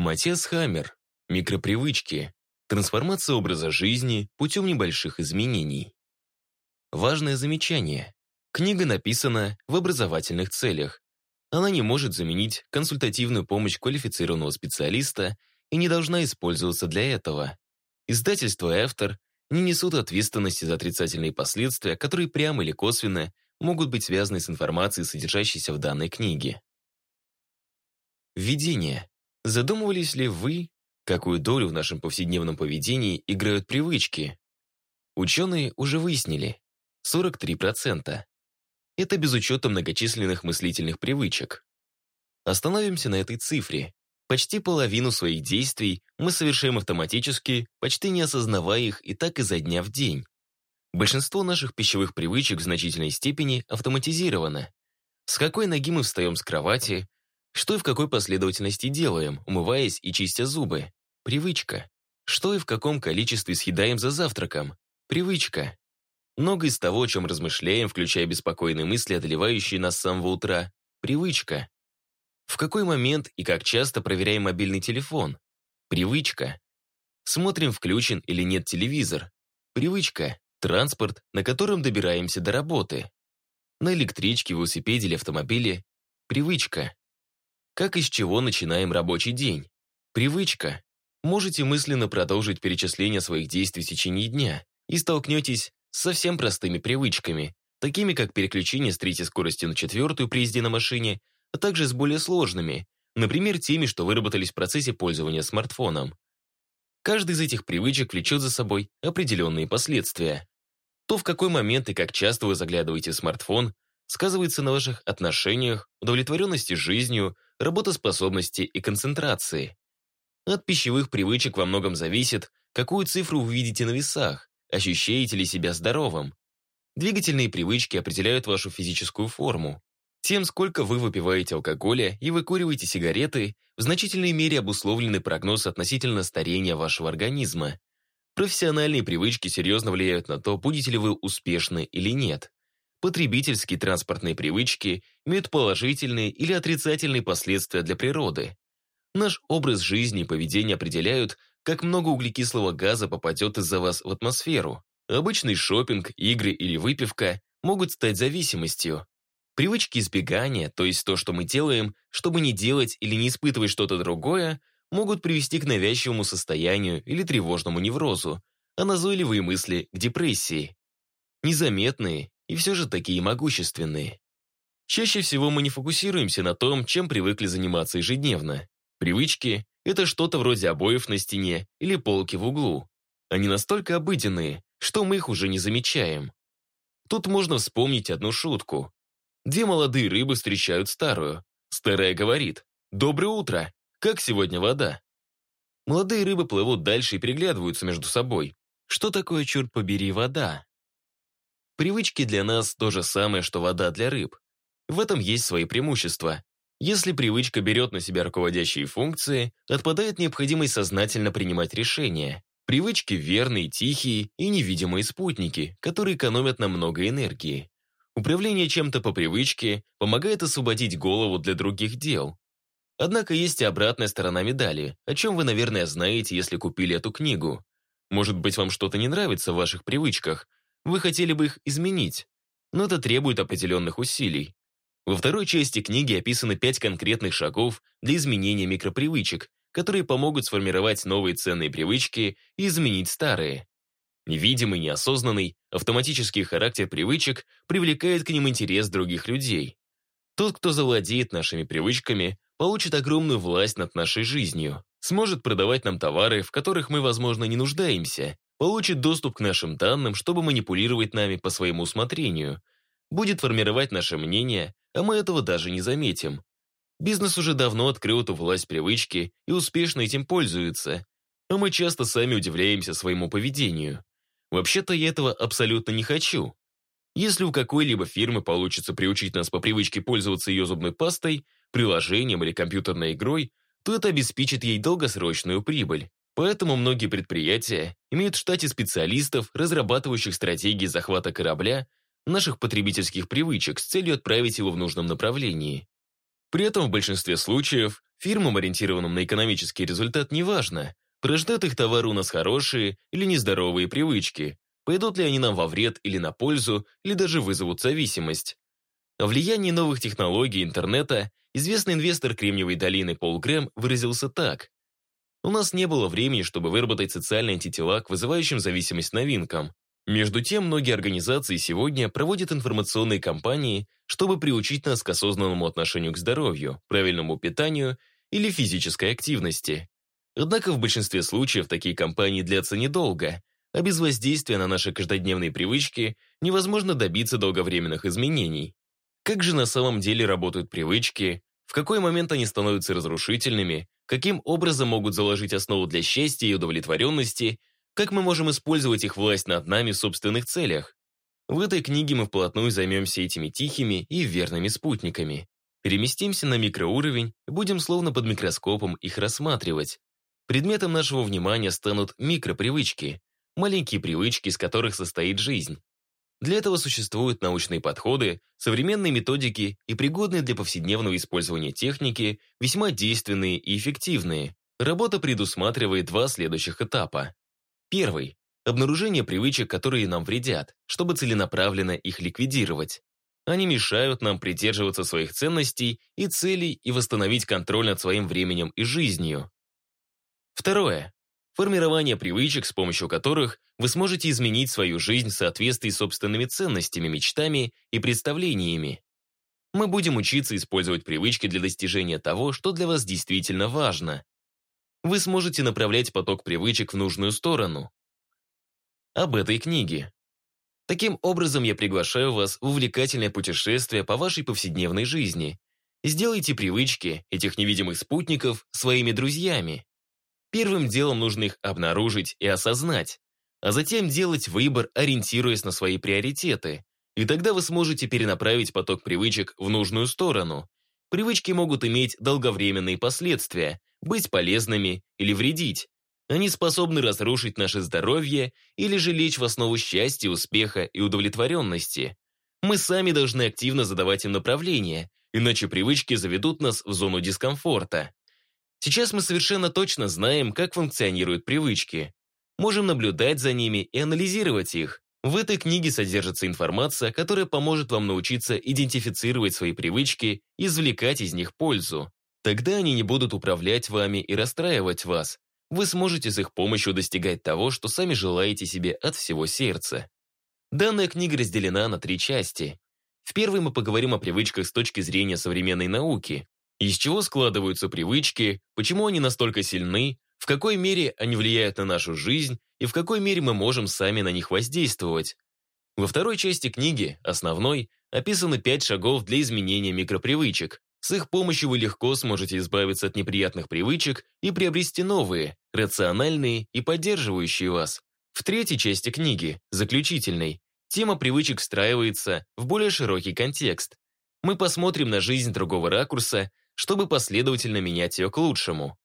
Матиас Хаммер. Микропривычки. Трансформация образа жизни путем небольших изменений. Важное замечание. Книга написана в образовательных целях. Она не может заменить консультативную помощь квалифицированного специалиста и не должна использоваться для этого. Издательство и автор не несут ответственности за отрицательные последствия, которые прямо или косвенно могут быть связаны с информацией, содержащейся в данной книге. Введение. Задумывались ли вы, какую долю в нашем повседневном поведении играют привычки? Ученые уже выяснили – 43%. Это без учета многочисленных мыслительных привычек. Остановимся на этой цифре. Почти половину своих действий мы совершаем автоматически, почти не осознавая их и так изо дня в день. Большинство наших пищевых привычек в значительной степени автоматизировано. С какой ноги мы встаем с кровати, что и в какой последовательности делаем, умываясь и чистя зубы. Привычка. Что и в каком количестве съедаем за завтраком. Привычка. Многое из того, о чем размышляем, включая беспокойные мысли, одолевающие нас с самого утра. Привычка. В какой момент и как часто проверяем мобильный телефон. Привычка. Смотрим, включен или нет телевизор. Привычка. Транспорт, на котором добираемся до работы. На электричке, велосипеде или автомобиле. Привычка. Как и с чего начинаем рабочий день? Привычка. Можете мысленно продолжить перечисление своих действий в течение дня и столкнетесь с совсем простыми привычками, такими как переключение с третьей скорости на четвертую при езде на машине, а также с более сложными, например, теми, что выработались в процессе пользования смартфоном. Каждый из этих привычек влечет за собой определенные последствия. То, в какой момент и как часто вы заглядываете в смартфон, сказывается на ваших отношениях, удовлетворенности жизнью, работоспособности и концентрации. От пищевых привычек во многом зависит, какую цифру вы видите на весах, ощущаете ли себя здоровым. Двигательные привычки определяют вашу физическую форму. Тем, сколько вы выпиваете алкоголя и выкуриваете сигареты, в значительной мере обусловленный прогноз относительно старения вашего организма. Профессиональные привычки серьезно влияют на то, будете ли вы успешны или нет. Потребительские транспортные привычки имеют положительные или отрицательные последствия для природы. Наш образ жизни и поведение определяют, как много углекислого газа попадет из-за вас в атмосферу. Обычный шопинг, игры или выпивка могут стать зависимостью. Привычки избегания, то есть то, что мы делаем, чтобы не делать или не испытывать что-то другое, могут привести к навязчивому состоянию или тревожному неврозу, а назойливые мысли – к депрессии. Незаметные и все же такие могущественные. Чаще всего мы не фокусируемся на том, чем привыкли заниматься ежедневно. Привычки – это что-то вроде обоев на стене или полки в углу. Они настолько обыденные, что мы их уже не замечаем. Тут можно вспомнить одну шутку. Две молодые рыбы встречают старую. Старая говорит: «Доброе утро! Как сегодня вода?» Молодые рыбы плывут дальше и переглядываются между собой. Что такое, черт побери, вода? Привычки для нас то же самое, что вода для рыб. В этом есть свои преимущества. Если привычка берет на себя руководящие функции, отпадает необходимость сознательно принимать решения. Привычки верные, тихие и невидимые спутники, которые экономят нам много энергии. Управление чем-то по привычке помогает освободить голову для других дел. Однако есть и обратная сторона медали, о чем вы, наверное, знаете, если купили эту книгу. Может быть, вам что-то не нравится в ваших привычках, вы хотели бы их изменить, но это требует определенных усилий. Во второй части книги описаны 5 конкретных шагов для изменения микропривычек, которые помогут сформировать новые ценные привычки и изменить старые. Невидимый, неосознанный, автоматический характер привычек привлекает к ним интерес других людей. Тот, кто завладеет нашими привычками, получит огромную власть над нашей жизнью, сможет продавать нам товары, в которых мы, возможно, не нуждаемся, получит доступ к нашим данным, чтобы манипулировать нами по своему усмотрению, будет формировать наше мнение, а мы этого даже не заметим. Бизнес уже давно открыл эту власть привычки и успешно этим пользуется, а мы часто сами удивляемся своему поведению. Вообще-то я этого абсолютно не хочу. Если у какой-либо фирмы получится приучить нас по привычке пользоваться ее зубной пастой, приложением или компьютерной игрой, то это обеспечит ей долгосрочную прибыль. Поэтому многие предприятия имеют в штате специалистов, разрабатывающих стратегии захвата корабля, наших потребительских привычек с целью отправить его в нужном направлении. При этом в большинстве случаев фирмам, ориентированным на экономический результат, неважно, порождают их товары у нас хорошие или нездоровые привычки, пойдут ли они нам во вред или на пользу, или даже вызовут зависимость. О влиянии новых технологий интернета известный инвестор Кремниевой долины Пол Грэм выразился так: «У нас не было времени, чтобы выработать социальные антитела к вызывающим зависимость новинкам. Между тем, многие организации сегодня проводят информационные кампании, чтобы приучить нас к осознанному отношению к здоровью, правильному питанию или физической активности. Однако в большинстве случаев такие кампании длятся недолго, а без воздействия на наши каждодневные привычки невозможно добиться долговременных изменений. Как же на самом деле работают привычки, в какой момент они становятся разрушительными, каким образом могут заложить основу для счастья и удовлетворенности, как мы можем использовать их власть над нами в собственных целях? В этой книге мы вплотную займемся этими тихими и верными спутниками. Переместимся на микроуровень и будем словно под микроскопом их рассматривать. Предметом нашего внимания станут микропривычки, маленькие привычки, из которых состоит жизнь. Для этого существуют научные подходы, современные методики и пригодные для повседневного использования техники, весьма действенные и эффективные. Работа предусматривает два следующих этапа. Первый – обнаружение привычек, которые нам вредят, чтобы целенаправленно их ликвидировать. Они мешают нам придерживаться своих ценностей и целей и восстановить контроль над своим временем и жизнью. Второе – формирование привычек, с помощью которых вы сможете изменить свою жизнь в соответствии с собственными ценностями, мечтами и представлениями. Мы будем учиться использовать привычки для достижения того, что для вас действительно важно. Вы сможете направлять поток привычек в нужную сторону. Об этой книге. Таким образом, я приглашаю вас в увлекательное путешествие по вашей повседневной жизни. Сделайте привычки, этих невидимых спутников, своими друзьями. Первым делом нужно их обнаружить и осознать, а затем делать выбор, ориентируясь на свои приоритеты. И тогда вы сможете перенаправить поток привычек в нужную сторону. Привычки могут иметь долговременные последствия, быть полезными или вредить. Они способны разрушить наше здоровье или же лечь в основу счастья, успеха и удовлетворенности. Мы сами должны активно задавать им направление, иначе привычки заведут нас в зону дискомфорта. Сейчас мы совершенно точно знаем, как функционируют привычки. Можем наблюдать за ними и анализировать их. В этой книге содержится информация, которая поможет вам научиться идентифицировать свои привычки и извлекать из них пользу. Тогда они не будут управлять вами и расстраивать вас. Вы сможете с их помощью достигать того, что сами желаете себе от всего сердца. Данная книга разделена на 3 части. В первой мы поговорим о привычках с точки зрения современной науки. Из чего складываются привычки, почему они настолько сильны, в какой мере они влияют на нашу жизнь и в какой мере мы можем сами на них воздействовать. Во второй части книги, основной, описаны 5 шагов для изменения микропривычек. С их помощью вы легко сможете избавиться от неприятных привычек и приобрести новые, рациональные и поддерживающие вас. В третьей части книги, заключительной, тема привычек встраивается в более широкий контекст. Мы посмотрим на жизнь с другого ракурса, чтобы последовательно менять ее к лучшему.